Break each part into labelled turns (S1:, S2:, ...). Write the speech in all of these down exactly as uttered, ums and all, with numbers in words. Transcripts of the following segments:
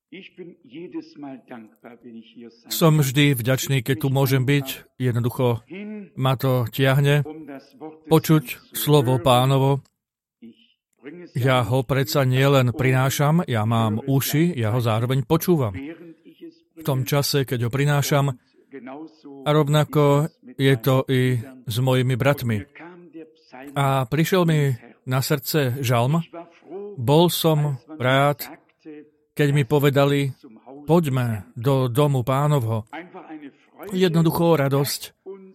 S1: Som vždy vďačný, keď tu môžem byť. Jednoducho ma to tiahne počuť slovo Pánovo. Ja ho predsa nielen prinášam, ja mám uši, ja ho zároveň počúvam. V tom čase, keď ho prinášam, a rovnako je to i s mojimi bratmi. A prišiel mi na srdce žalm. Bol som rád, keď mi povedali, poďme do domu Pánovho. Jednoducho radosť.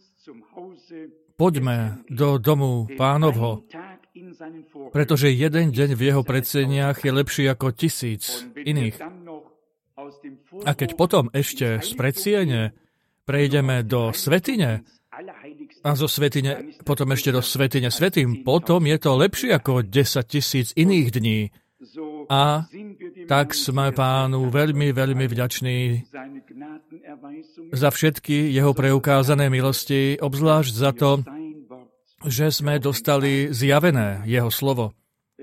S1: Poďme do domu Pánovho, pretože jeden deň v jeho predseniach je lepší ako tisíc iných. A keď potom ešte z predsiene prejdeme do svätyne a zo svätyne potom ešte do svätyne svätým, potom je to lepšie ako desať tisíc iných dní. A tak sme Pánu veľmi, veľmi vďační za všetky jeho preukázané milosti, obzvlášť za to, že sme dostali zjavené jeho slovo.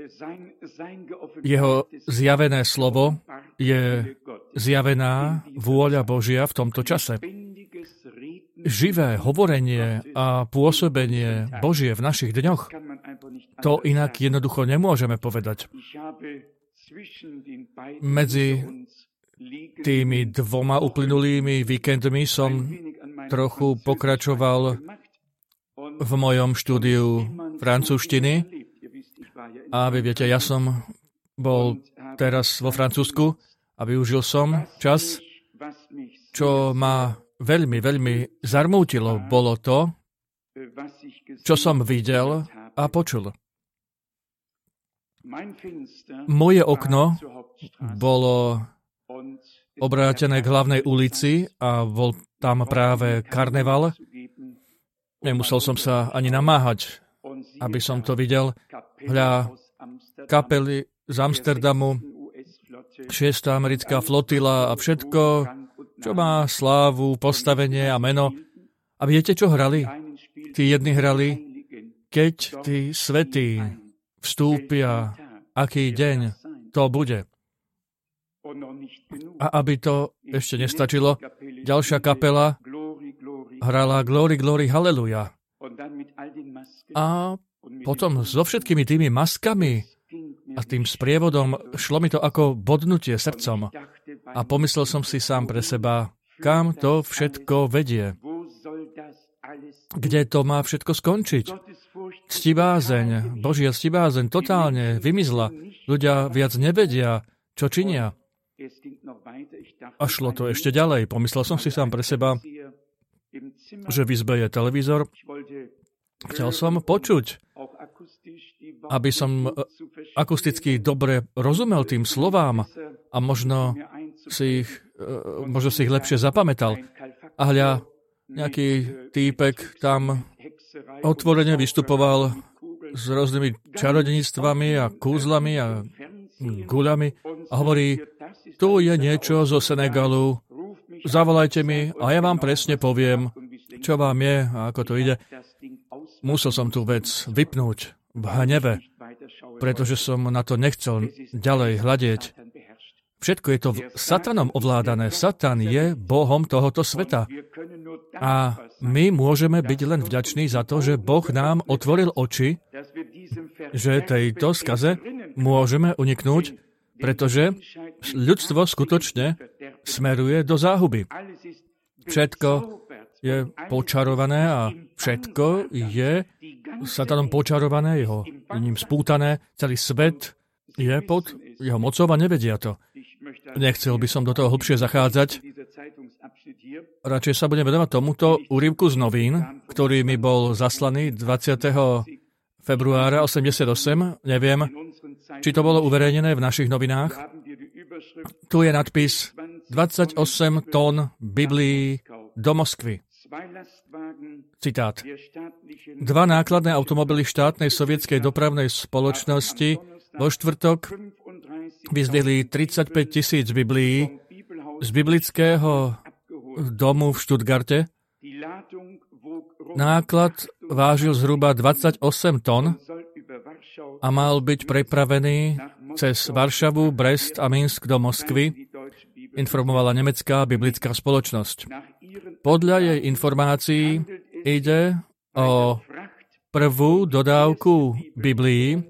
S1: Jeho zjavené slovo je zjavená vôľa Božia v tomto čase. Živé hovorenie a pôsobenie Božie v našich dňoch, to inak jednoducho nemôžeme povedať. Medzi tými dvoma uplynulými víkendmi som trochu pokračoval v mojom štúdiu francúzštiny. A vy viete, ja som bol teraz vo Francúzsku a využil som čas, čo ma veľmi, veľmi zarmútilo. Bolo to, čo som videl a počul. Moje okno bolo obrátené k hlavnej ulici a bol tam práve karneval. Nemusel som sa ani namáhať, aby som to videl. Hľa, kapely z Amsterdamu, šiesta americká flotila a všetko, čo má slávu, postavenie a meno. A viete, čo hrali? Tí jedni hrali, keď tí svätí vstúpia, aký deň to bude. A aby to ešte nestačilo, ďalšia kapela hrala Glory, Glory, Halleluja. A potom so všetkými tými maskami a tým sprievodom šlo mi to ako bodnutie srdcom. A pomyslel som si sám pre seba, kam to všetko vedie. Kde to má všetko skončiť? Ctibázeň, Božia ctibázeň totálne vymizla. Ľudia viac nevedia, čo činia. A šlo to ešte ďalej. Pomyslel som si sám pre seba, že v izbe je televízor. Chcel som počuť, aby som akusticky dobre rozumel tým slovám a možno si ich, možno si ich lepšie zapamätal. A hľa, nejaký týpek tam otvorene vystupoval s rôznymi čarodeníctvami a kúzlami a guľami a hovorí, tu je niečo zo Senegalu, zavolajte mi a ja vám presne poviem, čo vám je a ako to ide. Musel som tú vec vypnúť v hneve, pretože som na to nechcel ďalej hľadieť. Všetko je to satanom ovládané. Satan je bohom tohoto sveta. A my môžeme byť len vďační za to, že Boh nám otvoril oči, že tejto skaze môžeme uniknúť, pretože ľudstvo skutočne smeruje do záhuby. Všetko je počarované a všetko je satanom počarované, jeho ním spútané. Celý svet je pod jeho mocou a nevedia to. Nechcel by som do toho hlbšie zachádzať. Radšej sa budem venovať tomuto úryvku z novín, ktorý mi bol zaslaný dvadsiateho februára osemdesiatosem. Neviem, či to bolo uverejnené v našich novinách. Tu je nadpis dvadsaťosem tón Biblií do Moskvy. Citát. Dva nákladné automobily štátnej sovietskej dopravnej spoločnosti vo štvrtok vyzdvihli tridsaťpäť tisíc Biblií z biblického domu v Stuttgarte. Náklad vážil zhruba dvadsaťosem tón a mal byť prepravený cez Varšavu, Brest a Minsk do Moskvy informovala nemecká biblická spoločnosť. Podľa jej informácií ide o prvú dodávku Biblií,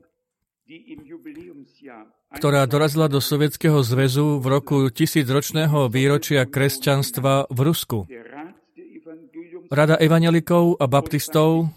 S1: ktorá dorazila do Sovietskeho zväzu v roku tisícročného výročia kresťanstva v Rusku. Rada evanjelikov a baptistov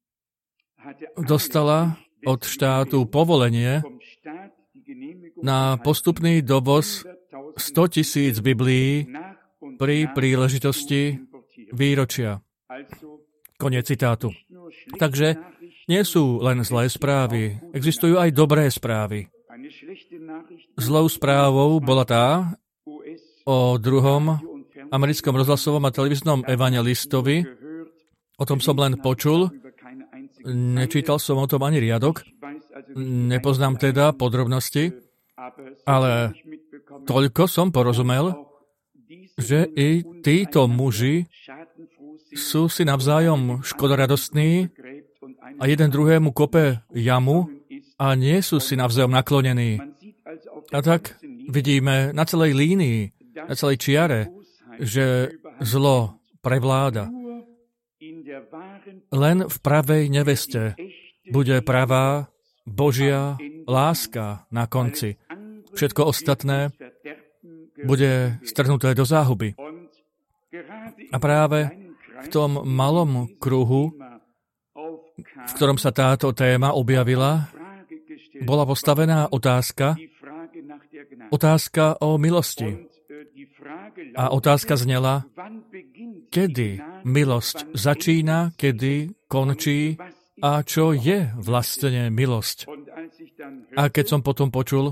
S1: dostala od štátu povolenie na postupný dovoz sto tisíc Biblií pri príležitosti výročia. Koniec citátu. Takže nie sú len zlé správy, existujú aj dobré správy. Zlou správou bola tá o druhom americkom rozhlasovom a televíznom evanjelistovi. O tom som len počul, nečítal som o tom ani riadok, nepoznám teda podrobnosti, ale toľko som porozumel, že i títo muži sú si navzájom škodoradostní a jeden druhému kope jamu a nie sú si navzájom naklonení. A tak vidíme na celej línii, na celej čiare, že zlo prevláda. Len v pravej neveste bude pravá Božia láska na konci. Všetko ostatné bude strhnuté do záhuby. A práve v tom malom kruhu, v ktorom sa táto téma objavila, bola postavená otázka, otázka o milosti. A otázka znela, kedy milosť začína, kedy končí a čo je vlastne milosť. A keď som potom počul,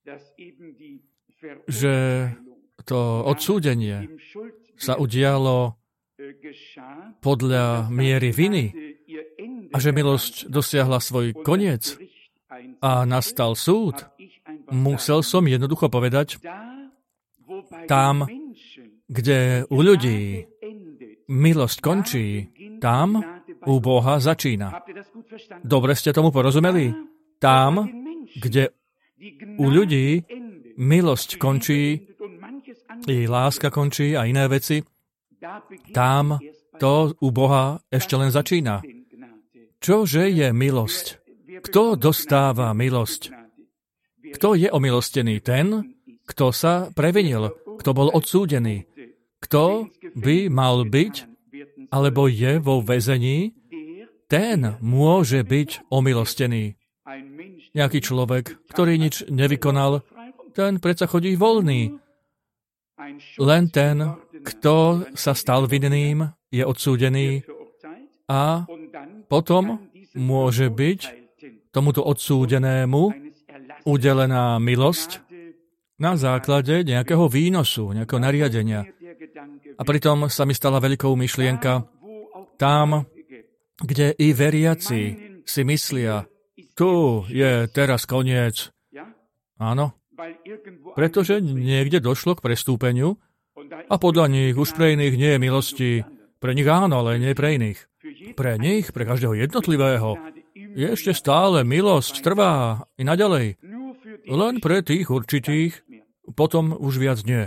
S1: že to odsúdenie sa udialo podľa miery viny a že milosť dosiahla svoj koniec a nastal súd, musel som jednoducho povedať, tam, kde u ľudí milosť končí, tam u Boha začína. Dobre ste tomu porozumeli? Tam, kde u ľudí milosť končí, i láska končí a iné veci, tam to u Boha ešte len začína. Čože je milosť? Kto dostáva milosť? Kto je omilostený? Ten, kto sa previnil, kto bol odsúdený. Kto by mal byť, alebo je vo väzení, ten môže byť omilostený. Nejaký človek, ktorý nič nevykonal, ten predsa chodí voľný. Len ten, kto sa stal vinným, je odsúdený a potom môže byť tomuto odsúdenému udelená milosť na základe nejakého výnosu, nejakého nariadenia. A pritom sa mi stala veľkou myšlienka, tam, kde i veriaci si myslia, tu je teraz koniec. Áno, pretože niekde došlo k prestúpeniu a podľa nich už pre iných nie je milosti. Pre nich áno, ale nie pre iných. Pre nich, pre každého jednotlivého, je ešte stále milosť, trvá i naďalej. Len pre tých určitých, potom už viac nie.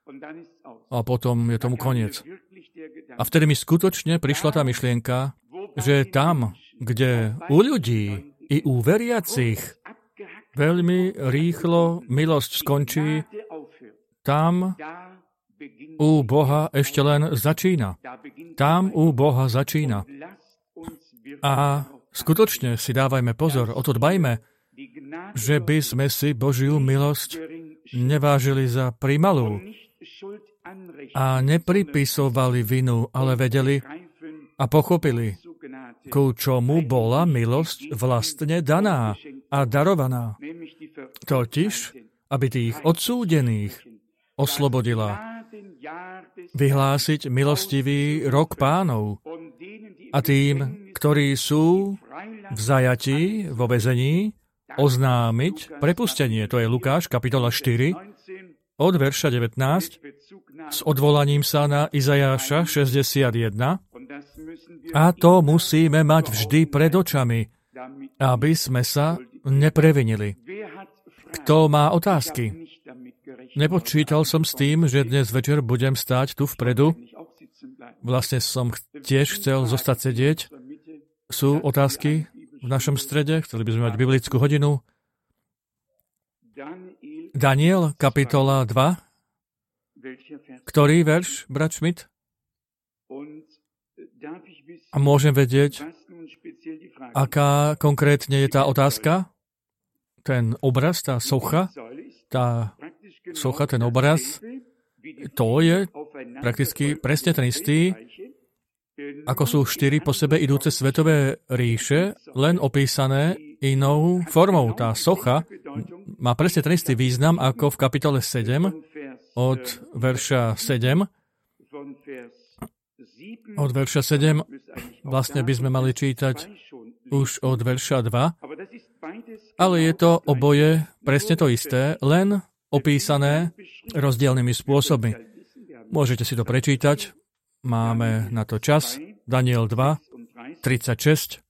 S1: A potom je tomu koniec. A vtedy mi skutočne prišla tá myšlienka, že tam, kde u ľudí i u veriacich veľmi rýchlo milosť skončí, tam u Boha ešte len začína. Tam u Boha začína. A skutočne si dávajme pozor, o to dbajme, že by sme si Božiu milosť nevážili za primalú a nepripisovali vinu, ale vedeli a pochopili, ku čomu bola milosť vlastne daná a darovaná. Totiž, aby tých odsúdených oslobodila. Vyhlásiť milostivý rok Pánov a tým, ktorí sú v zajatí, vo väzení, oznámiť prepustenie. To je Lukáš, kapitola štyri, od verša devätnásť, s odvolaním sa na Izajáša šesťdesiatjeden. A to musíme mať vždy pred očami, aby sme sa neprevinili. Kto má otázky? nepočítal som s tým, že dnes večer budem stáť tu vpredu. Vlastne som tiež chcel zostať sedieť. Sú otázky v našom strede? Chceli by sme mať biblickú hodinu. Daniel, kapitola dva. Ktorý verš, brat Schmidt? A môžem vedieť, aká konkrétne je tá otázka? Ten obraz, tá socha, tá socha, ten obraz, to je prakticky presne ten istý, ako sú štyri po sebe idúce svetové ríše, len opísané inou formou. Tá socha má presne ten istý význam ako v kapitole sedem, od verša sedem. Od verša sedem vlastne by sme mali čítať už od verša dva, ale je to oboje presne to isté, len opísané rozdielnymi spôsobmi. Môžete si to prečítať, máme na to čas. Daniel dva, tridsaťšesť.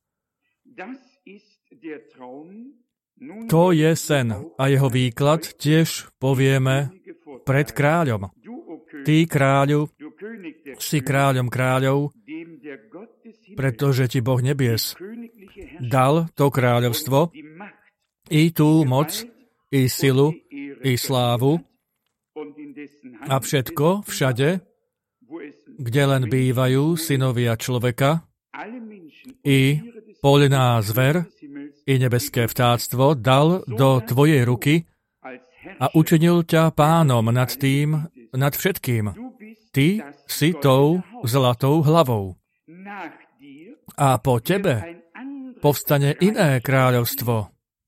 S1: To je sen a jeho výklad tiež povieme pred kráľom. Ty, kráľu, si kráľom kráľov, pretože ti Boh nebies dal to kráľovstvo, i tú moc, i silu, i slávu a všetko všade, kde len bývajú synovia človeka, i poľná zver, i nebeské vtáctvo dal do tvojej ruky a učinil ťa pánom nad tým, nad všetkým. Ty si tou zlatou hlavou. A po tebe povstane iné kráľovstvo.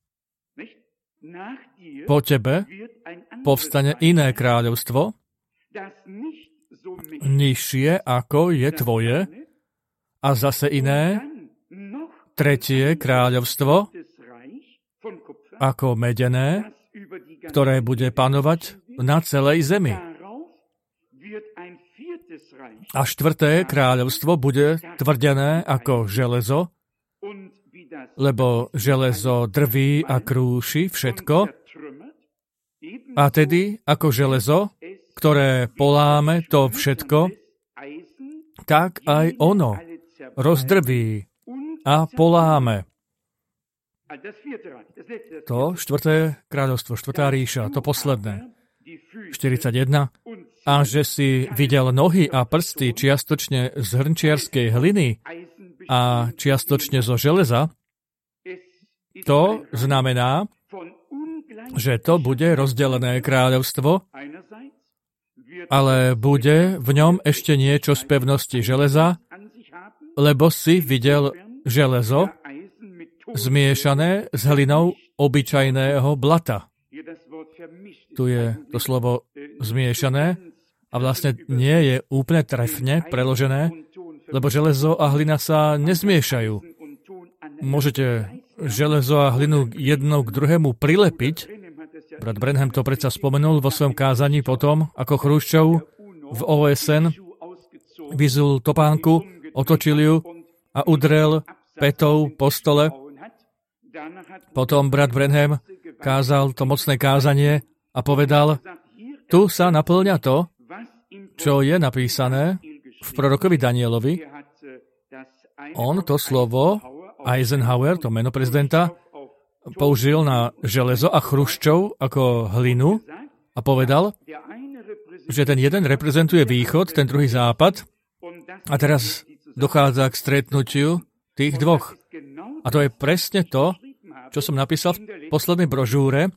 S1: Po tebe povstane iné kráľovstvo, nižšie ako je tvoje, a zase iné, tretie kráľovstvo, ako medené, ktoré bude panovať na celej zemi. A štvrté kráľovstvo bude tvrdené ako železo, lebo železo drví a krúši všetko, a tedy ako železo, ktoré poláme to všetko, tak aj ono rozdrví a poláme. To štvrté kráľovstvo, štvrtá ríša, to posledné. štyridsaťjeden. A že si videl nohy a prsty čiastočne z hrnčiarskej hliny a čiastočne zo železa, to znamená, že to bude rozdelené kráľovstvo, ale bude v ňom ešte niečo z pevnosti železa, lebo si videl železo zmiešané s hlinou obyčajného blata. Tu je to slovo zmiešané a vlastne nie je úplne trefne preložené, lebo železo a hlina sa nezmiešajú. Môžete železo a hlinu jedno k druhému prilepiť. Brat Branham to predsa spomenul vo svojom kázaní potom, ako Chruščov v ó es en vyzul topánku, otočil ju a udrel petou po stole. Potom brat Branham kázal to mocné kázanie a povedal, tu sa naplňa to, čo je napísané v prorokovi Danielovi. On to slovo, Eisenhower, to meno prezidenta, použil na železo a Chruščov ako hlinu a povedal, že ten jeden reprezentuje východ, ten druhý západ a teraz dochádza k stretnutiu tých dvoch. A to je presne to, čo som napísal v poslednej brožúre,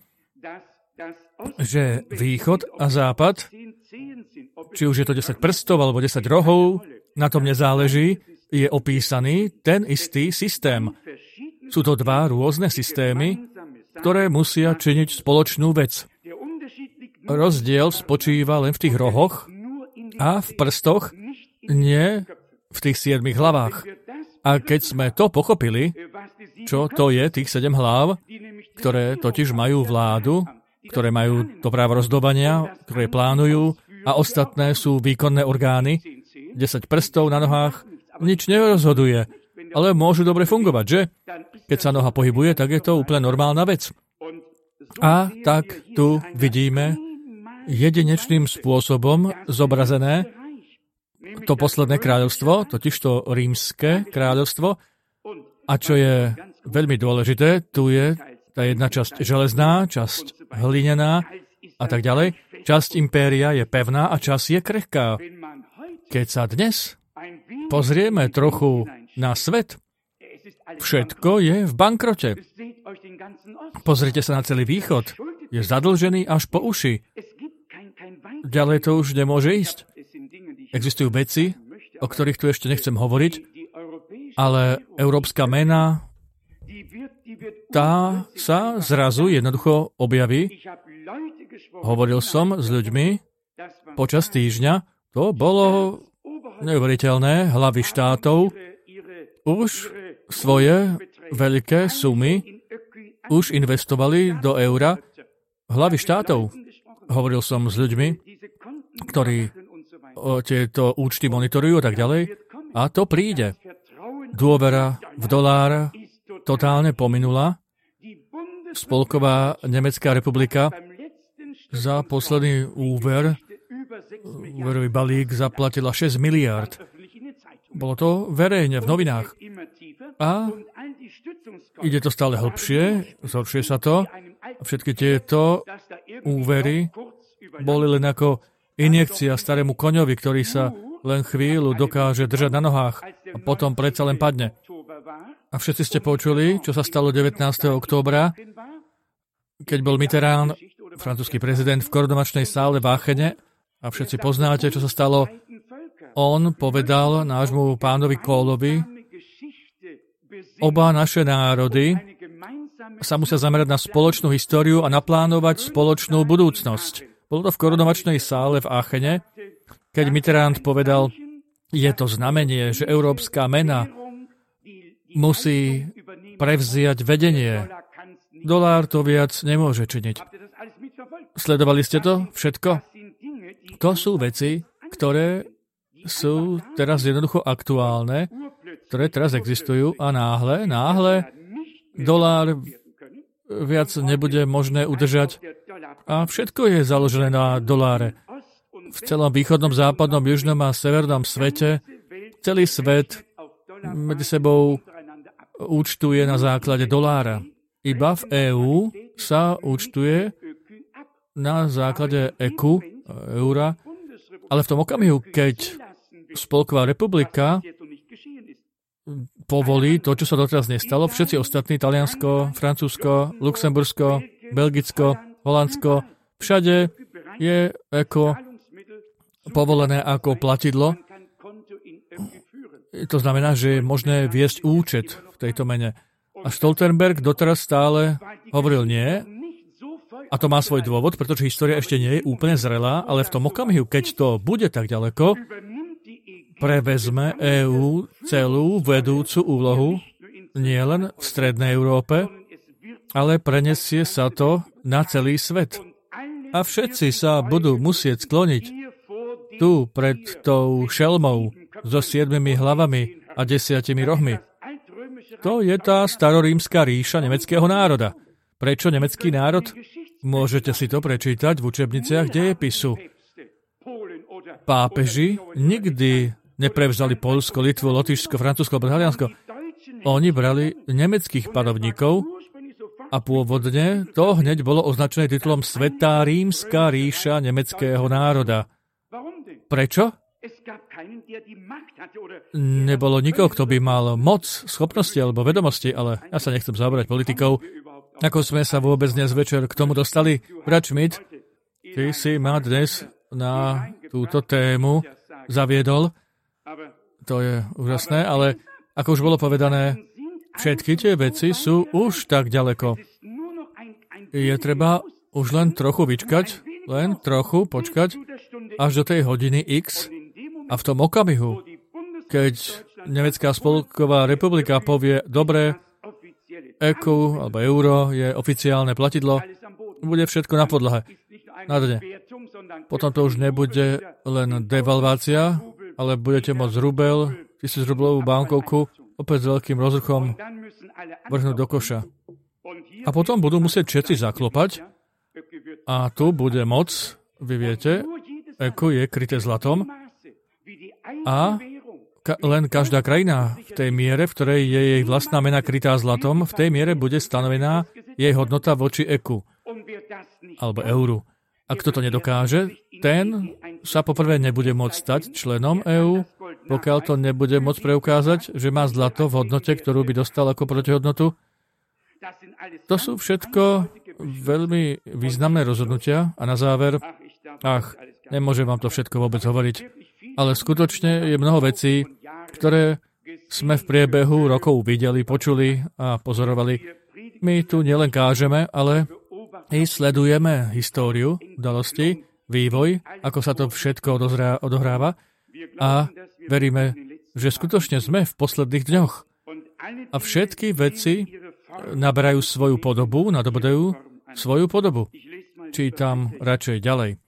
S1: že východ a západ, či už je to desať prstov alebo desať rohov, na tom nezáleží, je opísaný ten istý systém. Sú to dva rôzne systémy, ktoré musia činiť spoločnú vec. Rozdiel spočíva len v tých rohoch a v prstoch, nie v tých siedmých hlavách. A keď sme to pochopili, čo to je tých sedem hlav, ktoré totiž majú vládu, ktoré majú to právo rozdobania, ktoré plánujú a ostatné sú výkonné orgány, desať prstov na nohách, nič nerozhoduje, ale môžu dobre fungovať, že? Keď sa noha pohybuje, tak je to úplne normálna vec. A tak tu vidíme jedinečným spôsobom zobrazené to posledné kráľovstvo, totižto rímske kráľovstvo. A čo je veľmi dôležité, tu je tá jedna časť železná, časť hlinená a tak ďalej. Časť impéria je pevná a časť je krehká. Keď sa dnes pozrieme trochu na svet, všetko je v bankrote. Pozrite sa na celý východ. Je zadlžený až po uši. Ďalej to už nemôže ísť. Existujú veci, o ktorých tu ešte nechcem hovoriť, ale európska mena, tá sa zrazu jednoducho objaví. Hovoril som s ľuďmi počas týždňa. To bolo neuveriteľné. Hlavy štátov už svoje veľké sumy už investovali do eura. Hlavy štátov. Hovoril som s ľuďmi, ktorí tieto účty monitorujú a tak ďalej. A to príde. Dôvera v dolár totálne pominula. Spolková Nemecká republika za posledný úver, úverový balík zaplatila šesť miliárd. Bolo to verejne v novinách. A ide to stále hlbšie, zhoršuje sa to. A všetky tieto úvery boli len ako injekcia starému koňovi, ktorý sa len chvíľu dokáže držať na nohách a potom predsa len padne. A všetci ste počuli, čo sa stalo devätnásteho októbra, keď bol Mitterrand, francúzsky prezident, v korunovačnej sále v Aachene. A všetci poznáte, čo sa stalo. On povedal nášmu pánovi Kohlovi, oba naše národy sa musia zamerať na spoločnú históriu a naplánovať spoločnú budúcnosť. Bolo to v korunovačnej sále v Aachene, keď Mitterrand povedal, je to znamenie, že európska mena musí prevziať vedenie. Dolár to viac nemôže činiť. Sledovali ste to všetko? To sú veci, ktoré sú teraz jednoducho aktuálne, ktoré teraz existujú a náhle, náhle dolár viac nebude možné udržať a všetko je založené na doláre. V celom východnom, západnom, južnom a severnom svete celý svet medzi sebou účtuje na základe dolára. Iba v EÚ sa účtuje na základe é kú, eura, ale v tom okamihu, keď Spolková republika povolí to, čo sa doteraz nestalo, všetci ostatní, Taliansko, Francúzsko, Luxembursko, Belgicko, Holandsko, všade je eko povolené ako platidlo. To znamená, že je možné viesť účet v tejto mene. A Stoltenberg doteraz stále hovoril nie, a to má svoj dôvod, pretože história ešte nie je úplne zrelá, ale v tom okamihu, keď to bude tak ďaleko, prevezme EÚ celú vedúcu úlohu nielen v Strednej Európe, ale prenesie sa to na celý svet. A všetci sa budú musieť skloniť tu pred tou šelmou so siedmimi hlavami a desiatimi rohmi. To je tá starorímska ríša nemeckého národa. Prečo nemecký národ? Môžete si to prečítať v učebniciach dejepisu. Pápeži nikdy neprevzali Poľsko, Litvu, Lotyšsko, Francúzsko, Taliansko. Oni brali nemeckých panovníkov a pôvodne to hneď bolo označené titulom Svätá rímska ríša nemeckého národa. Prečo? Nebolo nikoho, kto by mal moc, schopnosti alebo vedomosti, ale ja sa nechcem zaoberať politikou. Ako sme sa vôbec dnes večer k tomu dostali? Brat Schmidt, ty si ma dnes na túto tému zaviedol. To je úžasné, ale ako už bolo povedané, všetky tie veci sú už tak ďaleko. Je treba už len trochu vyčkať, len trochu počkať až do tej hodiny X a v tom okamihu, keď Nemecká spolková republika povie, dobre, é kú alebo euro je oficiálne platidlo, bude všetko na podlahe. Na dne. Potom to už nebude len devalvácia, ale budete môcť rubel, tisíc rublovú bankovku, opäť s veľkým rozruchom vrhnúť do koša. A potom budú musieť všetci zaklopať a tu bude moc Vy viete, eku je kryté zlatom a ka- len každá krajina v tej miere, v ktorej je jej vlastná mena krytá zlatom, v tej miere bude stanovená jej hodnota voči eku alebo euru. A kto to nedokáže, ten sa poprvé nebude môcť stať členom EÚ, pokiaľ to nebude môcť preukázať, že má zlato v hodnote, ktorú by dostal ako protihodnotu. To sú všetko veľmi významné rozhodnutia a na záver, ach, nemôžem vám to všetko vôbec hovoriť, ale skutočne je mnoho vecí, ktoré sme v priebehu rokov videli, počuli a pozorovali. My tu nielen kážeme, ale i sledujeme históriu, udalosti, vývoj, ako sa to všetko odozrá, odohráva a veríme, že skutočne sme v posledných dňoch. A všetky veci naberajú svoju podobu, nadobudajú svoju podobu. Čítam radšej ďalej.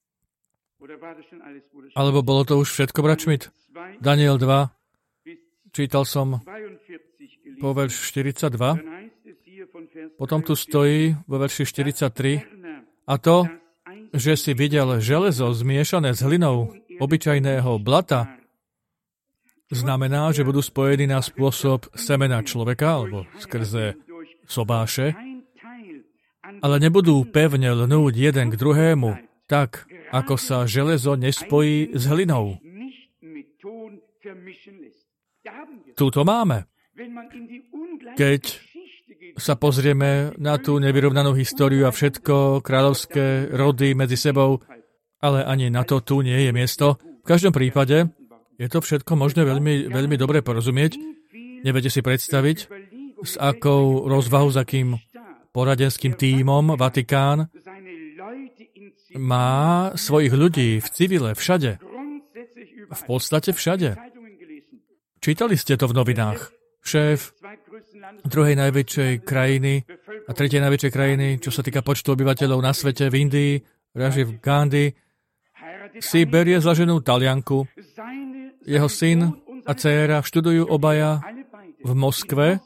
S1: Alebo bolo to už všetko, brat Schmidt? Daniel dva, čítal som po verš štyridsaťdva, potom tu stojí vo verši štyridsaťtri, a to, že si videl železo zmiešané s hlinou obyčajného blata, znamená, že budú spojení na spôsob semena človeka, alebo skrze sobáše, ale nebudú pevne lnúť jeden k druhému, tak, ako sa železo nespojí s hlinou. Tuto máme. Keď sa pozrieme na tú nevyrovnanú históriu a všetko kráľovské rody medzi sebou, ale ani na to tu nie je miesto. V každom prípade je to všetko možné veľmi, veľmi dobre porozumieť. Neviete si predstaviť, s akou rozvahou, s akým poradenským tímom Vatikán má svojich ľudí v civile, všade. V podstate všade. Čítali ste to v novinách. Šéf druhej najväčšej krajiny a tretej najväčšej krajiny, čo sa týka počtu obyvateľov na svete, v Indii, Rajiv Gandhi, si berie za ženu Talianku. Jeho syn a dcéra študujú obaja v Moskve,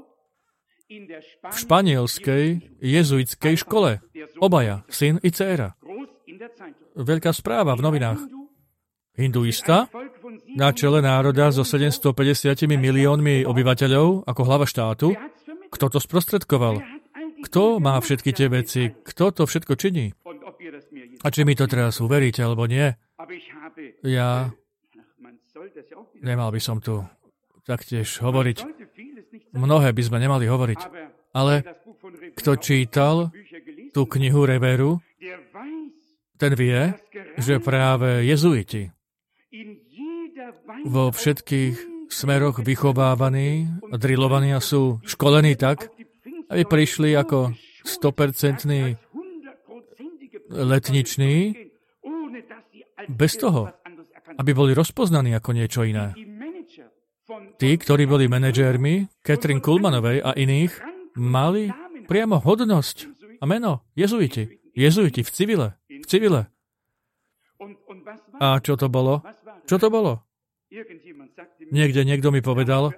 S1: v španielskej jezuitskej škole. Obaja, syn i dcéra. Veľká správa v novinách. Hinduista na čele národa so sedemstopäťdesiat miliónmi obyvateľov ako hlava štátu. Kto to sprostredkoval? Kto má všetky tie veci? Kto to všetko činí? A či mi to teraz uveríte, alebo nie? Ja nemal by som tu taktiež hovoriť. Mnohé by sme nemali hovoriť. Ale kto čítal tú knihu Reveru, ten vie, že práve jezuiti vo všetkých smeroch vychovávaní a drilovaní a sú školení tak, aby prišli ako sto percent letniční bez toho, aby boli rozpoznaní ako niečo iné. Tí, ktorí boli manažérmi Catherine Kuhlmanovej a iných, mali priamo hodnosť a meno jezuiti. Jezuiti v civile. V civile. A čo to bolo? Čo to bolo? Niekde niekto mi povedal,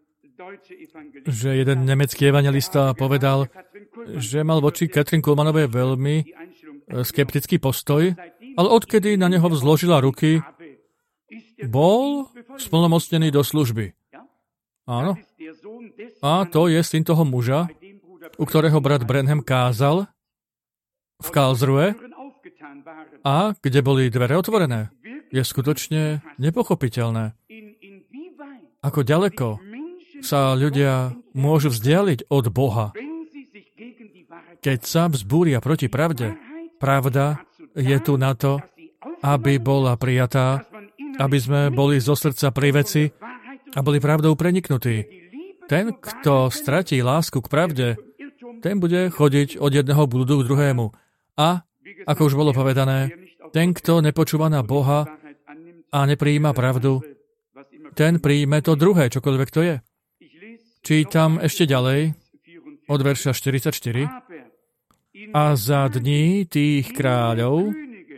S1: že jeden nemecký evangelista povedal, že mal voči Catherine Kuhlmanovej veľmi skeptický postoj, ale odkedy na neho vzložila ruky, bol splnomocnený do služby. Áno. A to je syn toho muža, u ktorého brat Branham kázal v Karlsruhe a kde boli dvere otvorené. Je skutočne nepochopiteľné, ako ďaleko sa ľudia môžu vzdialiť od Boha, keď sa vzbúria proti pravde. Pravda je tu na to, aby bola prijatá, aby sme boli zo srdca pri veci a boli pravdou preniknutí. Ten, kto stratí lásku k pravde, ten bude chodiť od jedného blúdu k druhému. A, ako už bolo povedané, ten, kto nepočúva na Boha a neprijíma pravdu, ten príjme to druhé, čokoľvek to je. Čítam ešte ďalej, od verša štyridsaťštyri. A za dní tých kráľov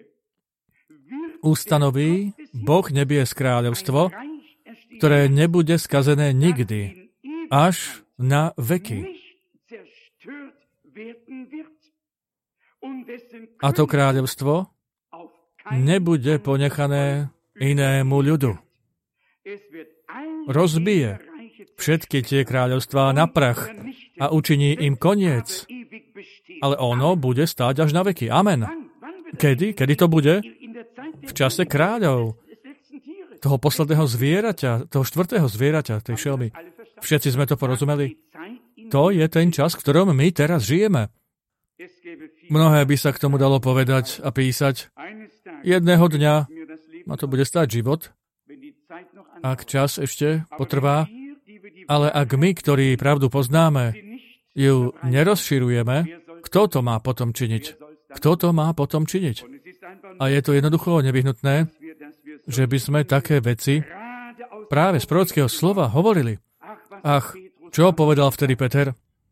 S1: ustanoví Boh nebies kráľovstvo, ktoré nebude skazené nikdy, až na veky. A to kráľovstvo nebude ponechané inému ľudu. Rozbije všetky tie kráľovstvá na prach a učiní im koniec. Ale ono bude stáť až na veky. Amen. Kedy? Kedy to bude? V čase kráľov. Toho posledného zvieraťa, toho štvrtého zvieraťa, tej šelmy. Všetci sme to porozumeli? To je ten čas, v ktorom my teraz žijeme. Mnohé by sa k tomu dalo povedať a písať. Jedného dňa ma to bude stáť život, ak čas ešte potrvá, ale ak my, ktorí pravdu poznáme, ju nerozširujeme, kto to má potom činiť? Kto to má potom činiť? A je to jednoducho nevyhnutné, že by sme také veci práve z prorockého slova hovorili. Ach, čo povedal vtedy Peter?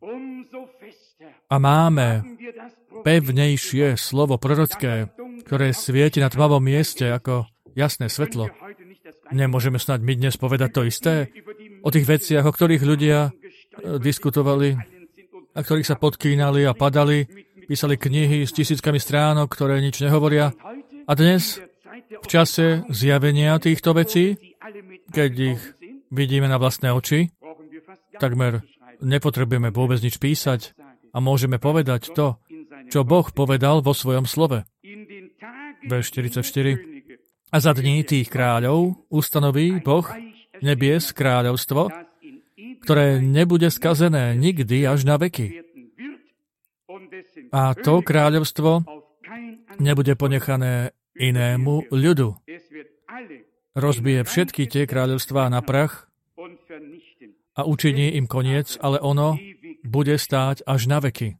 S1: A máme pevnejšie slovo prorocké, ktoré svieti na tmavom mieste ako jasné svetlo. Nemôžeme snad my dnes povedať to isté? O tých veciach, o ktorých ľudia diskutovali, a ktorých sa podkýnali a padali, písali knihy s tisíckami stránok, ktoré nič nehovoria. A dnes, v čase zjavenia týchto vecí, keď ich vidíme na vlastné oči, takmer nepotrebujeme vôbec nič písať a môžeme povedať to, čo Boh povedal vo svojom slove. Verš štyridsaťštyri. A za dní tých kráľov ustanoví Boh nebies kráľovstvo, ktoré nebude skazené nikdy až na veky. A to kráľovstvo nebude ponechané inému ľudu. Rozbije všetky tie kráľovstvá na prach a učiní im koniec, ale ono bude stáť až na veky.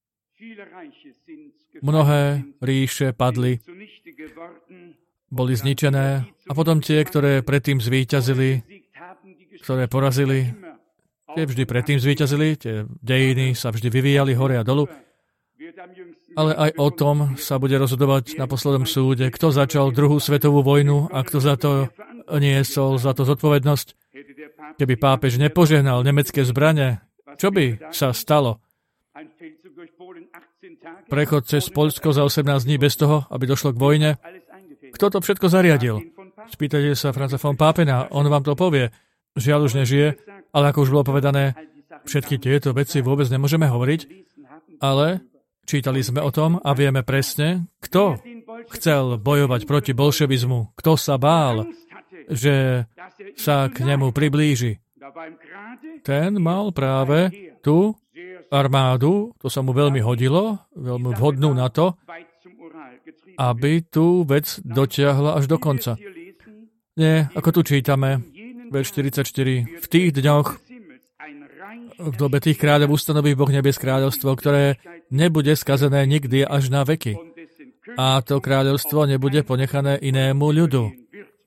S1: Mnohé ríše padli, boli zničené a potom tie, ktoré predtým zvíťazili, ktoré porazili, tie vždy predtým zvíťazili, tie dejiny sa vždy vyvíjali hore a dolu, ale aj o tom sa bude rozhodovať na poslednom súde, kto začal druhú svetovú vojnu a kto za to niesol za to zodpovednosť. Keby pápež nepožehnal nemecké zbrane, čo by sa stalo? Prechod cez Poľsko za osemnásť dní bez toho, aby došlo k vojne. Kto to všetko zariadil? Spýtajte sa Franza von Papena, on vám to povie. Žiaľ už nežije, ale ako už bolo povedané, všetky tieto veci vôbec nemôžeme hovoriť, ale čítali sme o tom a vieme presne, kto chcel bojovať proti bolševizmu, kto sa bál, že sa k nemu priblíži. Ten mal práve tú armádu, to sa mu veľmi hodilo, veľmi vhodnú na to, aby tú vec dotiahla až do konca. Nie, ako tu čítame, verš štyridsaťštyri, v tých dňoch, v dobe tých kráľov ustanoví Boh nebies kráľovstvo, ktoré nebude skazené nikdy až na veky. A to kráľovstvo nebude ponechané inému ľudu.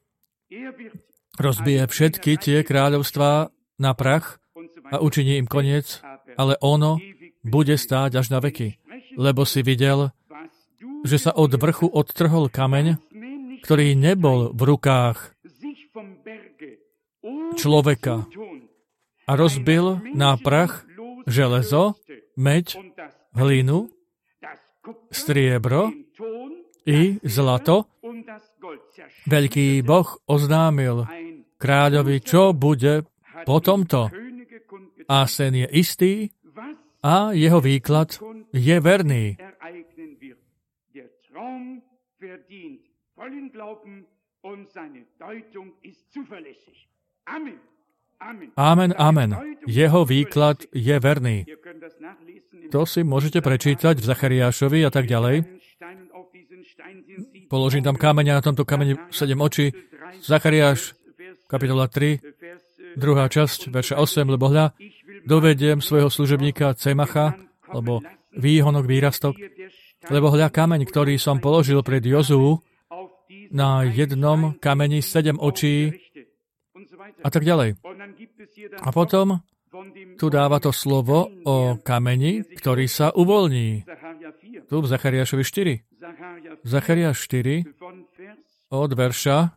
S1: Rozbije všetky tie kráľovstvá na prach a učiní im koniec, ale ono bude stáť až na veky, lebo si videl, že sa od vrchu odtrhol kameň, ktorý nebol v rukách človeka a rozbil na prach železo, meď, hlinu, striebro i zlato. Veľký Boh oznámil kráľovi, čo bude po tomto. A sen je istý a jeho výklad je verný. Amen, amen. Jeho výklad je verný. To si môžete prečítať v Zachariášovi a tak ďalej. Položím tam kameň a na tomto kameni sedem očí. Zachariáš, kapitola tri, druhá časť, verša osem, lebo hľa, dovediem svojho služebníka Cemacha, alebo výhonok, výrastok, lebo hľa kameň, ktorý som položil pred Jozuu, na jednom kameni sedem očí a tak ďalej. A potom tu dáva to slovo o kameni, ktorý sa uvoľní. Tu v Zachariášovi štyri. Zachariáš štyri od verša,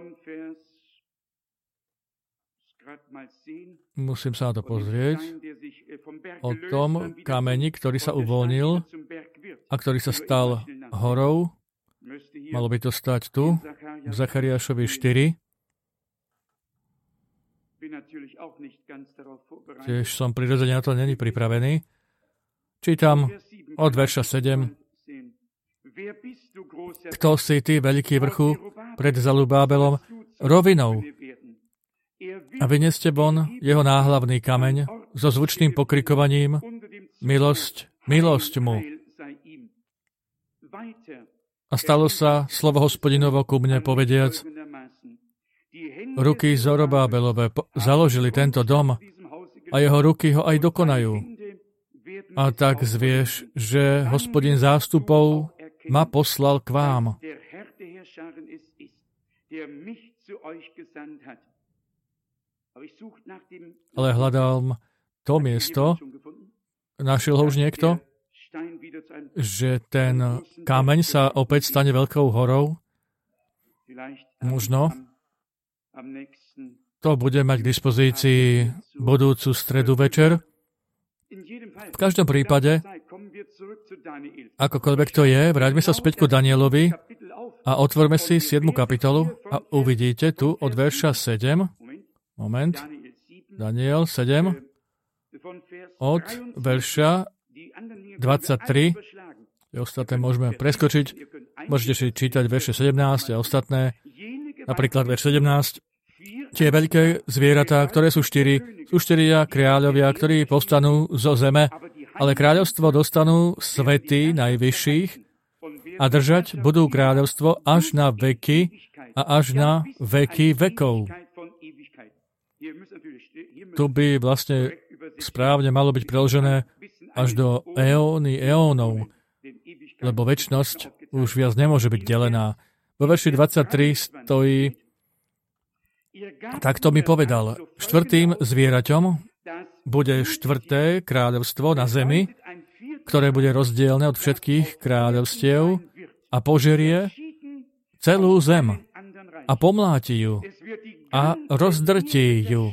S1: musím sa na to pozrieť, o tom kameni, ktorý sa uvoľnil a ktorý sa stal horou. Malo by to stať tu, v Zachariášovi štyri. Tiež som prirodzene na to není pripravený. Čítam od verša sedem. Kto si ty, veľký vrchu, pred Zerubábelom, rovinou? A vynieste von jeho náhlavný kameň so zvučným pokrikovaním milosť, milosť mu. A stalo sa slovo Hospodinovo ku mne povediac, ruky Zorobábelove založili tento dom a jeho ruky ho aj dokonajú. A tak zvieš, že Hospodin zástupov ma poslal k vám. Ale hľadal to miesto, našiel ho už niekto, že ten kameň sa opäť stane veľkou horou. Možno to bude mať k dispozícii budúcu stredu večer. V každom prípade, akokoľvek to je, vráťme sa späť ku Danielovi a otvorme si siedmu kapitolu a uvidíte tu od verša sedem, moment, Daniel sedem, od verša dvadsaťtri, ostatné môžeme preskočiť, môžete si čítať verše sedemnásť a ostatné, napríklad verš sedemnásť, tie veľké zvieratá, ktoré sú štyri, sú štyria kráľovia, ktorí povstanú zo zeme, ale kráľovstvo dostanú svety najvyšších a držať budú kráľovstvo až na veky a až na veky vekov. Tu by vlastne správne malo byť preložené až do eóny eónov, lebo večnosť už viac nemôže byť delená. Vo verši dvadsaťtri stojí, takto mi povedal, štvrtým zvieraťom bude štvrté kráľovstvo na zemi, ktoré bude rozdielne od všetkých kráľovstiev a požerie celú zem a pomláti ju a rozdrtí ju.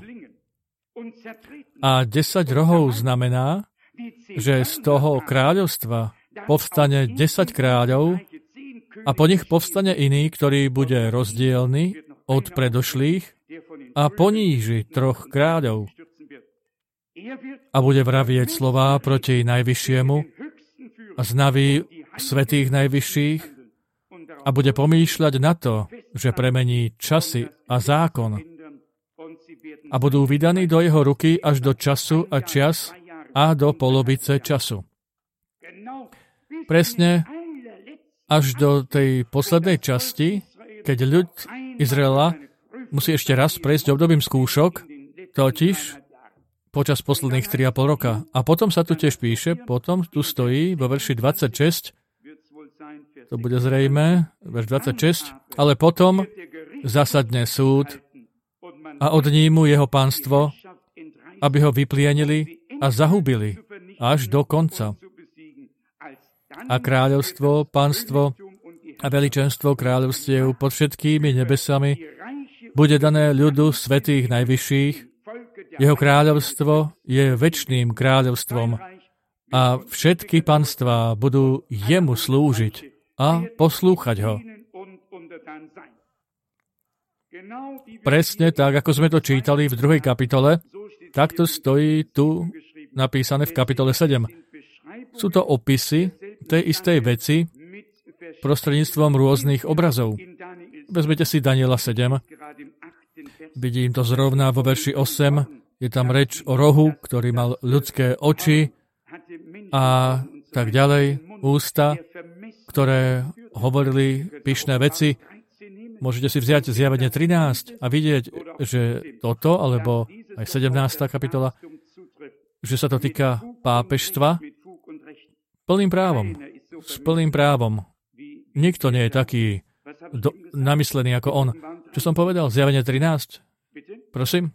S1: A desať rohov znamená, že z toho kráľovstva povstane desať kráľov a po nich povstane iný, ktorý bude rozdielny od predošlých a poníži troch kráľov. A bude vravieť slová proti najvyššiemu a znaví svätých najvyšších a bude pomýšľať na to, že premení časy a zákon. A budú vydaní do jeho ruky až do času a čias a do polovice času. Presne až do tej poslednej časti, keď ľud Izraela musí ešte raz prejsť obdobím skúšok, totiž počas posledných tri a pol roka. A potom sa tu tiež píše, potom tu stojí vo verši dvadsaťšesť, to bude zrejme, verš dvadsaťšesť, ale potom zasadne súd a odnímu jeho pánstvo, aby ho vyplienili a zahubili až do konca. A kráľovstvo, pánstvo a veličenstvo kráľovstiev pod všetkými nebesami bude dané ľudu svätých najvyšších. Jeho kráľovstvo je večným kráľovstvom a všetky panstvá budú jemu slúžiť a poslúchať ho. Presne tak, ako sme to čítali v druhej kapitole, takto stojí tu napísané v kapitole sedem. Sú to opisy tej istej veci prostredníctvom rôznych obrazov. Vezmite si Daniela sedem. Vidím to zrovna vo verši osem. Je tam reč o rohu, ktorý mal ľudské oči a tak ďalej, ústa, ktoré hovorili pyšné veci. Môžete si vziať Zjavenie trinásť a vidieť, že toto, alebo aj sedemnásta kapitola, že sa to týka pápežstva plným právom. S plným právom. Nikto nie je taký do, namyslený ako on. Čo som povedal? Zjavenie trinásť? Prosím?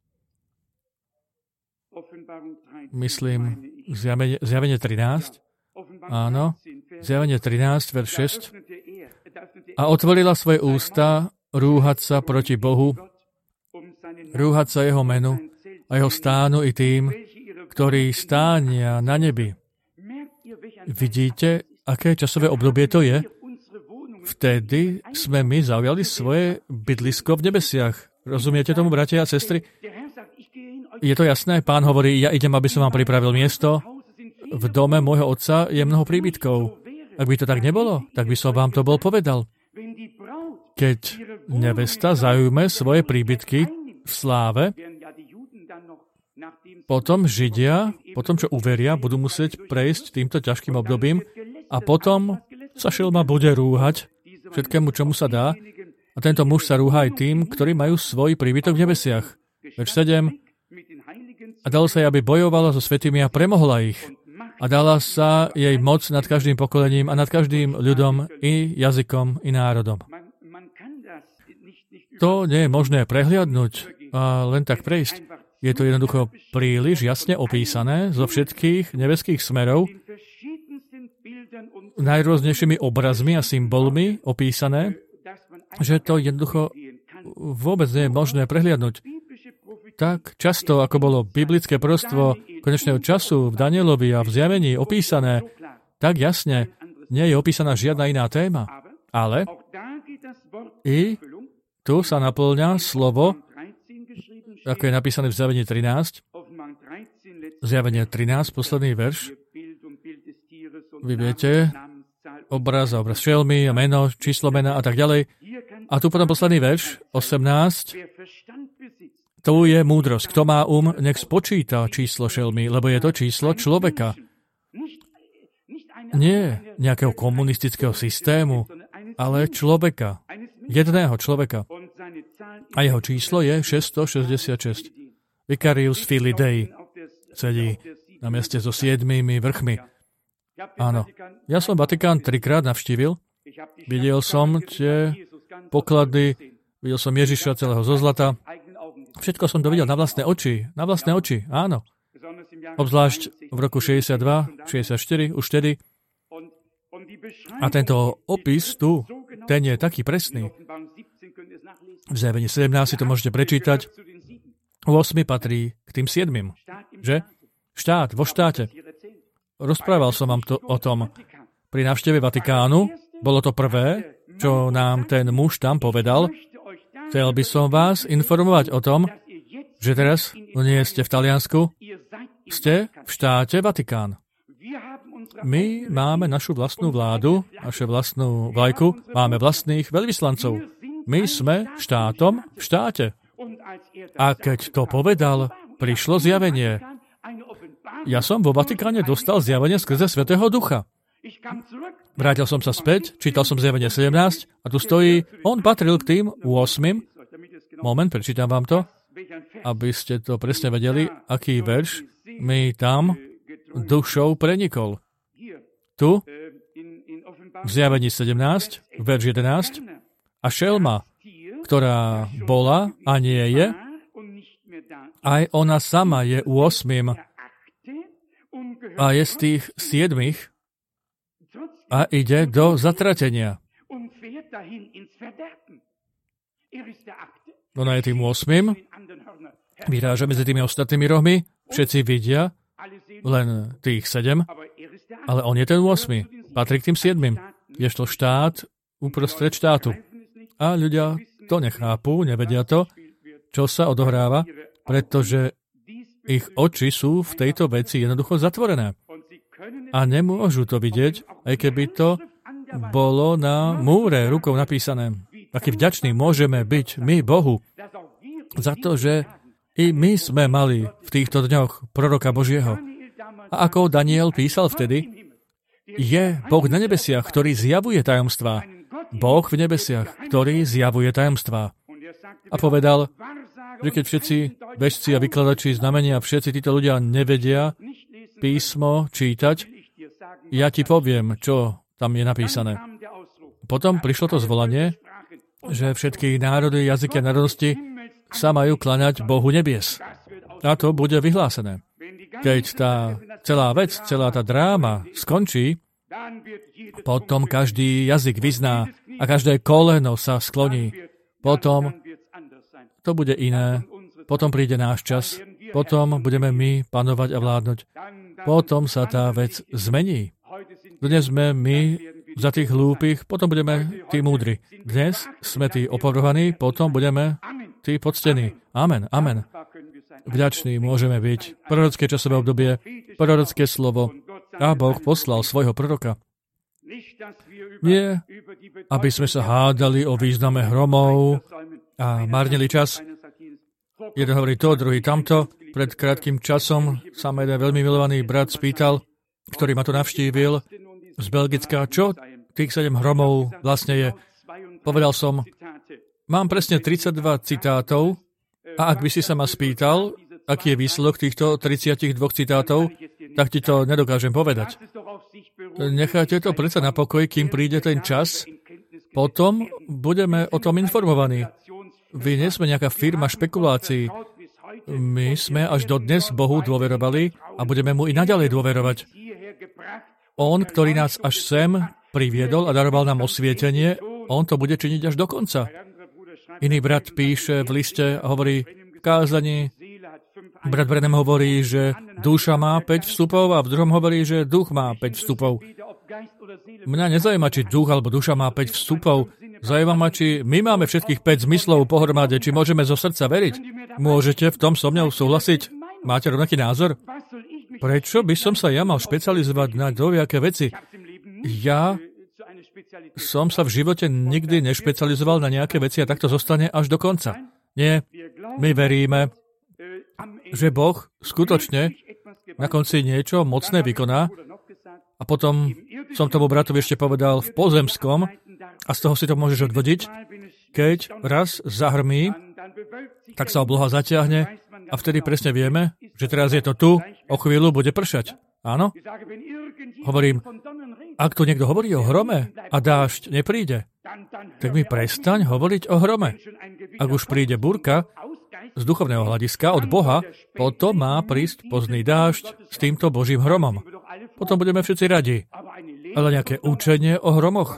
S1: Myslím, zjavenie, zjavenie trinásť? Áno. Zjavenie trinásť, verš šesť. A otvorila svoje ústa rúhať sa proti Bohu, rúhať sa jeho menu a jeho stánu i tým, ktorí stánia na nebi. Vidíte, aké časové obdobie to je? vtedy sme my zaujali svoje bydlisko v nebesiach. Rozumiete tomu, bratia a sestry? Je to jasné? Pán hovorí, ja idem, aby som vám pripravil miesto. V dome môjho otca je mnoho príbytkov. Ak by to tak nebolo, tak by som vám to bol povedal. Keď nevesta zaujme svoje príbytky v sláve, potom Židia, potom čo uveria, budú musieť prejsť týmto ťažkým obdobím a potom sa šelma bude rúhať všetkému, čomu sa dá. A tento muž sa rúha aj tým, ktorí majú svoj príbytok v nebesiach. Verš sedem. A dalo sa jej, aby bojovala so svätými a premohla ich. A dala sa jej moc nad každým pokolením a nad každým ľudom i jazykom i národom. To nie je možné prehliadnúť a len tak prejsť. Je to jednoducho príliš jasne opísané zo všetkých nebeských smerov, najrôznejšími obrazmi a symbolmi opísané, že to jednoducho vôbec nie je možné prehliadnúť. Tak často, ako bolo biblické proroctvo konečného času v Danielovi a v Zjavení opísané, tak jasne nie je opísaná žiadna iná téma. Ale i tu sa naplňa slovo, ako je napísané v Zjavení trinásť. Zjavenie trinásť, posledný verš. Vy viete, obraz a obraz šelmy, a meno, číslo mena a tak ďalej. A tu potom posledný verš, osemnásť. Tu je múdrosť. Kto má um, nech spočíta číslo šelmy, lebo je to číslo človeka. Nie nejakého komunistického systému, ale človeka. Jedného človeka. A jeho číslo je šesťstošesťdesiatšesť. Vicarius Filii Dei sedí na mieste so siedmými vrchmi. Áno. Ja som Vatikán trikrát navštívil. Videl som tie poklady, videl som Ježiša celého zo zlata. Všetko som to videl na vlastné oči. Na vlastné oči, áno. Obzvlášť v roku šesťdesiatdva, šesťdesiatštyri, už vtedy. A tento opis tu, ten je taký presný. V Zjavení sedemnásť si to môžete prečítať. osem patrí k tým siedmim. Že? Štát, vo štáte. Rozprával som vám to o tom pri návšteve Vatikánu. Bolo to prvé, čo nám ten muž tam povedal. Chcel by som vás informovať o tom, že teraz, no nie ste v Taliansku, ste v štáte Vatikán. My máme našu vlastnú vládu, našu vlastnú vlajku, máme vlastných veľvyslancov. My sme štátom v štáte. A keď to povedal, prišlo zjavenie. Ja som vo Vatikáne dostal zjavenie skrze Svätého Ducha. Vrátil som sa späť, čítal som Zjavenie sedemnásť a tu stojí, on patril k tým ôsmim. Moment, prečítam vám to, aby ste to presne vedeli, aký verš mi tam dušou prenikol. Tu, v Zjavení sedemnásť, verš jedenásť, a šelma, ktorá bola a nie je, aj ona sama je ôsmim a je z tých siedmých a ide do zatratenia. Ona je tým ôsmim, vyráža medzi tými ostatnými rohmi, všetci vidia len tých sedem, ale on je ten ôsmy, patrí k tým siedmim. Je to štát uprostred štátu. A ľudia to nechápu, nevedia to, čo sa odohráva, pretože ich oči sú v tejto veci jednoducho zatvorené. A nemôžu to vidieť, aj keby to bolo na múre rukou napísané. Aký vďační môžeme byť my Bohu za to, že i my sme mali v týchto dňoch proroka Božieho. A ako Daniel písal vtedy, je Boh na nebesiach, ktorý zjavuje tajomstvá. Boh v nebesiach, ktorý zjavuje tajomstvá. A povedal, že keď všetci vešci a vykladači znamenia, všetci títo ľudia nevedia písmo čítať, ja ti poviem, čo tam je napísané. Potom prišlo to zvolanie, že všetky národy, jazyky a národnosti sa majú klaňať Bohu nebies. A to bude vyhlásené. Keď tá celá vec, celá tá dráma skončí, potom každý jazyk vyzná a každé koleno sa skloní. Potom to bude iné. Potom príde náš čas. Potom budeme my panovať a vládnuť. Potom sa tá vec zmení. Dnes sme my za tých hlúpych, potom budeme tí múdri. Dnes sme tí opovrhovaní, potom budeme tí poctení. Amen, amen. Vďační môžeme byť. Prorocké časové obdobie, prorocké slovo a Boh poslal svojho proroka. Nie, aby sme sa hádali o význame hromov a márnili čas. Jeden hovorí to, druhý tamto. Pred krátkym časom sa ma jeden veľmi milovaný brat spýtal, ktorý ma tu navštívil z Belgicka, čo tých sedem hromov vlastne je. Povedal som, mám presne tridsaťdva citátov a ak by si sa ma spýtal, aký je výsledok týchto tridsaťdva citátov, tak ti to nedokážem povedať. Nechajte to predsa na pokoj, kým príde ten čas, potom budeme o tom informovaní. Vy nie sme nejaká firma špekulácií. My sme až dodnes Bohu dôverovali a budeme mu i naďalej dôverovať. On, ktorý nás až sem priviedol a daroval nám osvietenie, on to bude činiť až do konca. Iný brat píše v liste a hovorí v kázaní, brat Branham hovorí, že duša má päť vstupov a v druhom hovorí, že duch má päť vstupov. Mňa nezaujíma, či duch alebo duša má päť vstupov. Zaujíma ma, či my máme všetkých päť zmyslov pohromade, či môžeme zo srdca veriť. Môžete v tom so mňou súhlasiť? Máte rovnaký názor? Prečo by som sa ja mal špecializovať na doviaké veci? Ja som sa v živote nikdy nešpecializoval na nejaké veci a takto zostane až do konca. Nie, my veríme, že Boh skutočne na konci niečo mocné vykoná a potom som tomu bratovi ešte povedal v pozemskom a z toho si to môžeš odvodiť, keď raz zahrmí, tak sa obloha zatiahne a vtedy presne vieme, že teraz je to tu, o chvíľu bude pršať. Áno? Hovorím, ak tu niekto hovorí o hrome a dážď nepríde, tak mi prestaň hovoriť o hrome. Ak už príde búrka, z duchovného hľadiska od Boha, potom má prísť pozdný dážď s týmto Božím hromom. Potom budeme všetci radi. Ale nejaké učenie o hromoch,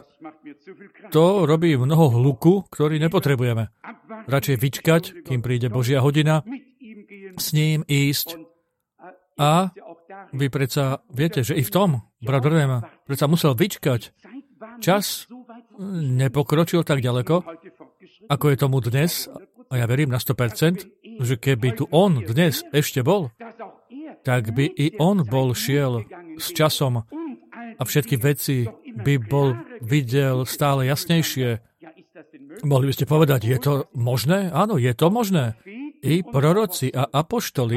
S1: to robí mnoho hluku, ktorý nepotrebujeme. Radšej vyčkať, kým príde Božia hodina, s ním ísť. A vy predsa viete, že i v tom, brat Branham, predsa musel vyčkať. Čas nepokročil tak ďaleko, ako je tomu dnes, a ja verím na sto percent, že keby tu on dnes ešte bol, tak by i on bol šiel s časom a všetky veci by bol videl stále jasnejšie. Mohli by ste povedať, je to možné? Áno, je to možné. I proroci a apoštoli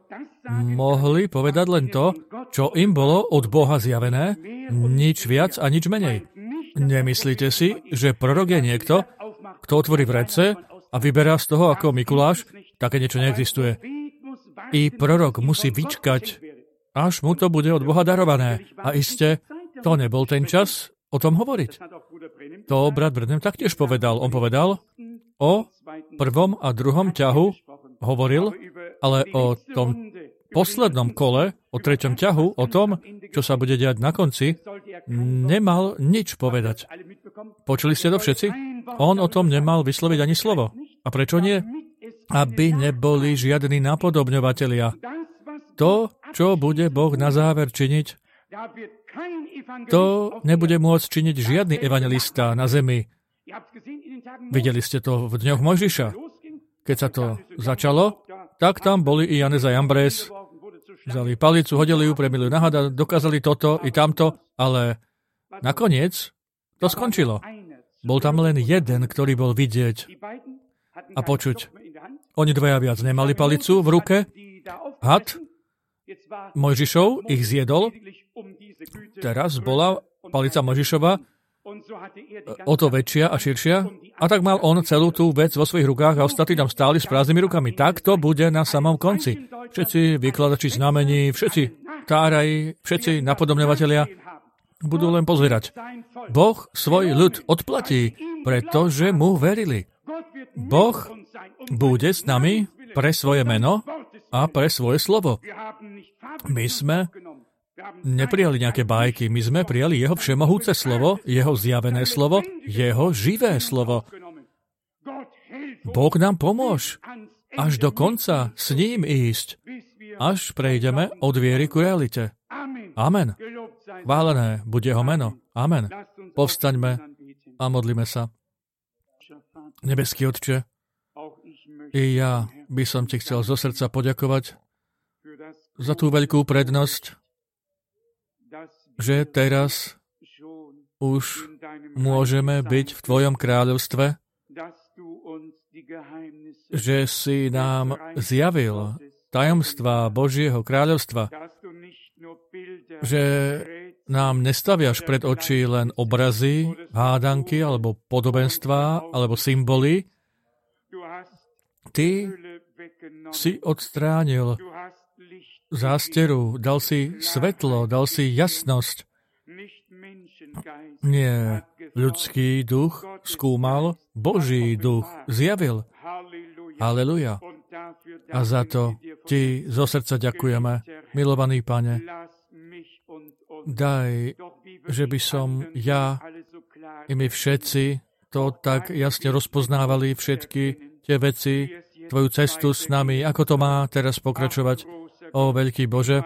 S1: mohli povedať len to, čo im bolo od Boha zjavené, nič viac a nič menej. Nemyslíte si, že prorok je niekto, kto otvorí vrece a vyberá z toho ako Mikuláš? Také niečo neexistuje. I prorok musí vyčkať, až mu to bude od Boha darované. A iste, to nebol ten čas o tom hovoriť. To brat Branham taktiež povedal. On povedal, o prvom a druhom ťahu hovoril, ale o tom poslednom kole, o treťom ťahu, o tom, čo sa bude diať na konci, nemal nič povedať. Počuli ste to všetci? On o tom nemal vysloviť ani slovo. A prečo nie? Aby neboli žiadni napodobňovatelia. To, čo bude Boh na záver činiť, to nebude môcť činiť žiadny evanjelista na zemi. Videli ste to v dňoch Mojžiša. Keď sa to začalo, tak tam boli i Janez a Jambres. Vzali palicu, hodili ju, premili na hada, dokázali toto i tamto, ale nakoniec to skončilo. Bol tam len jeden, ktorý bol vidieť a počuť. Oni dvaja viac nemali palicu v ruke. Had Mojžišov ich zjedol. Teraz bola palica Mojžišova o to väčšia a širšia. A tak mal on celú tú vec vo svojich rukách a ostatní tam stáli s prázdnymi rukami. Tak to bude na samom konci. Všetci vykladači znamení, všetci táraji, všetci napodobňovatelia budú len pozerať. Boh svoj ľud odplatí, pretože mu verili. Boh bude s nami pre svoje meno a pre svoje slovo. My sme neprijali nejaké bajky, my sme prijali jeho všemohúce slovo, jeho zjavené slovo, jeho živé slovo. Boh nám pomôž až do konca s ním ísť, až prejdeme od viery ku realite. Amen. Chválené buď jeho meno. Amen. Povstaňme a modlíme sa. Nebeský Otče, i ja by som ti chcel zo srdca poďakovať za tú veľkú prednosť, že teraz už môžeme byť v tvojom kráľovstve, že si nám zjavil tajomstvá Božieho kráľovstva, že nám nestaviaš pred oči len obrazy, hádanky alebo podobenstvá alebo symboly. Ty si odstránil zásteru, dal si svetlo, dal si jasnosť. Nie ľudský duch skúmal, Boží duch zjavil. Halleluja. A za to ti zo srdca ďakujeme, milovaný Pane. Daj, že by som ja i my všetci to tak jasne rozpoznávali, všetky tie veci, tvoju cestu s nami, ako to má teraz pokračovať. Ó, veľký Bože,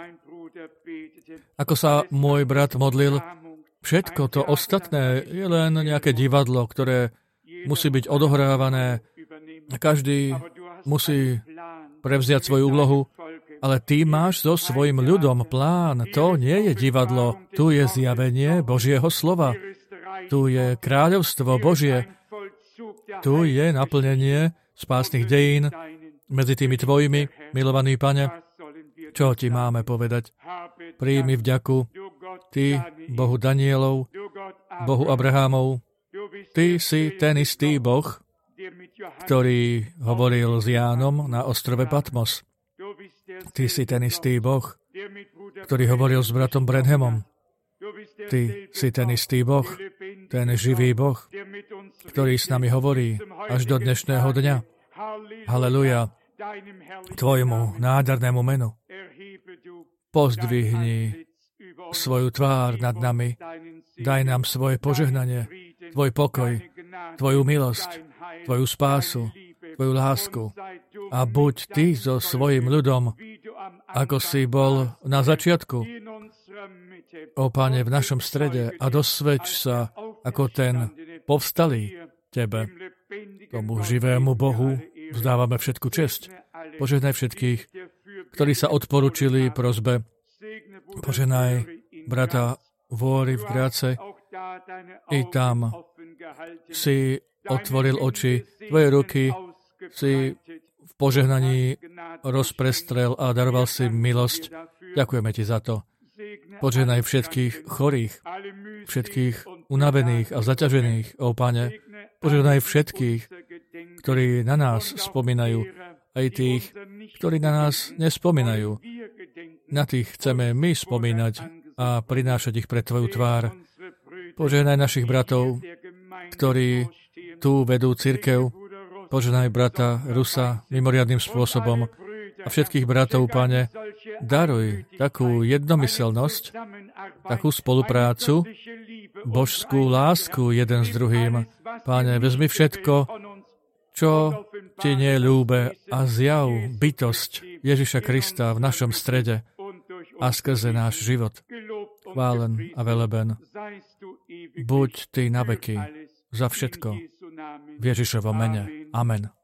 S1: ako sa môj brat modlil, všetko to ostatné je len nejaké divadlo, ktoré musí byť odohrávané. Každý musí prevziať svoju úlohu, ale ty máš so svojím ľudom plán. To nie je divadlo, tu je zjavenie Božieho slova. Tu je kráľovstvo Božie. Tu je naplnenie spásnych dejín medzi tými tvojimi, milovaný Pane. Čo ti máme povedať? Príjmi vďaku. Ty, Bohu Danielov, Bohu Abrahámov, ty si ten istý Boh, ktorý hovoril s Jánom na ostrove Patmos. Ty si ten istý Boh, ktorý hovoril s bratom Branhamom. Ty si ten istý Boh, ten živý Boh, ktorý s nami hovorí až do dnešného dňa. Halleluja. Tvojmu nádhernému menu. Pozdvihni svoju tvár nad nami. Daj nám svoje požehnanie, tvoj pokoj, tvoju milosť, tvoju spásu, tvoju lásku. A buď ty so svojim ľudom, ako si bol na začiatku. Ó Pane, v našom strede a dosvedč sa ako ten povstalý tebe, tomu živému Bohu, vzdávame všetku česť. Požehnaj všetkých, ktorí sa odporučili prosbe. Požehnaj brata Vôry v Gráce. I tam si otvoril oči, tvoje ruky si v požehnaní rozprestrel a daroval si milosť. Ďakujeme ti za to. Požehnaj všetkých chorých, všetkých unavených a zaťažených, ó Pane. Požehnaj všetkých, ktorí na nás spomínajú, aj tých, ktorí na nás nespomínajú. Na tých chceme my spomínať a prinášať ich pred tvoju tvár. Požehnaj našich bratov, ktorí tu vedú cirkev. Požehnaj brata Rusa mimoriadnym spôsobom a všetkých bratov, Pane, daruj takú jednomyselnosť, takú spoluprácu, božskú lásku jeden s druhým. Pane, vezmi všetko, čo ti nie je ľúbe a zjav bytosť Ježiša Krista v našom strede a skrze náš život. Chválen a veleben. Buď ty na veky za všetko v Ježišovom mene. Amen.